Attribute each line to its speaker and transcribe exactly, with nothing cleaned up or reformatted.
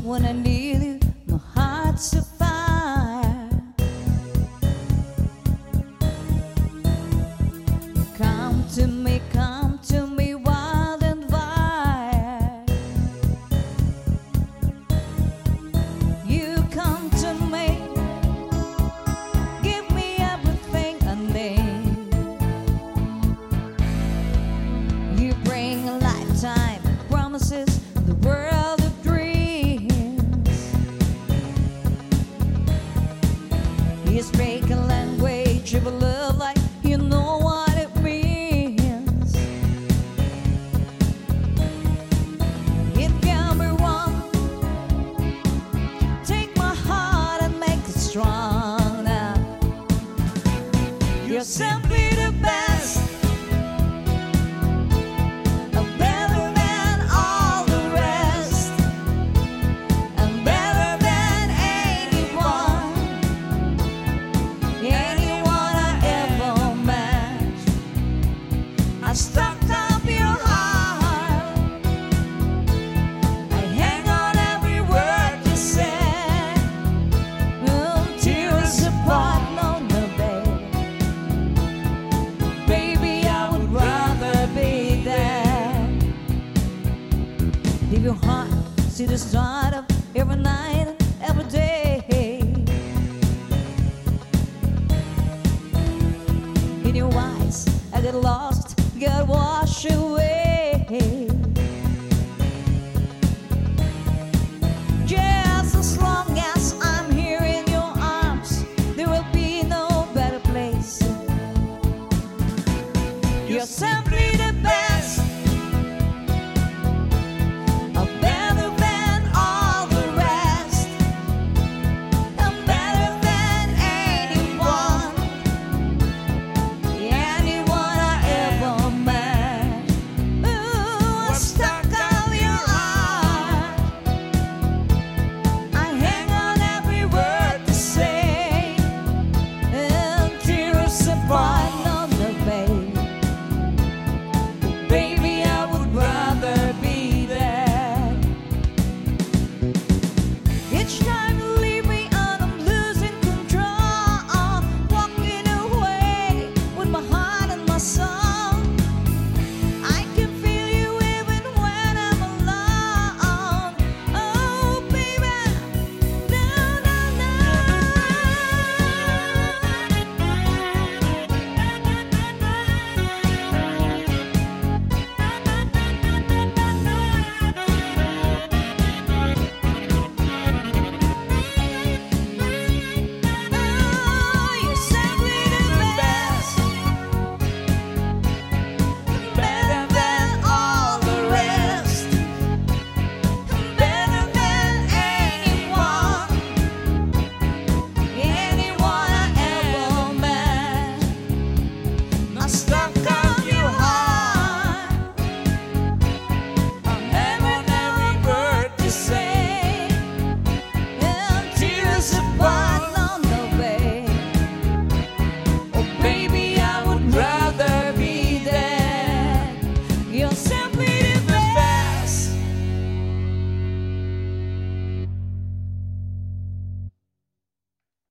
Speaker 1: when I need you, my heart's a fire. Come to me, come to me, wild and wild. You come to me, give me everything I need. You bring a lifetime promises, the world of dreams. You speak a language of love like you know what it means. It can be wrong. Take my heart and make it strong now. You're simply the best. Stuck up your heart. I hang on every word you said. Oh, tears apart, no, no, baby. Baby, I would rather be there. Leave your heart to the start of every night, every day. In your eyes, I get lost. Get what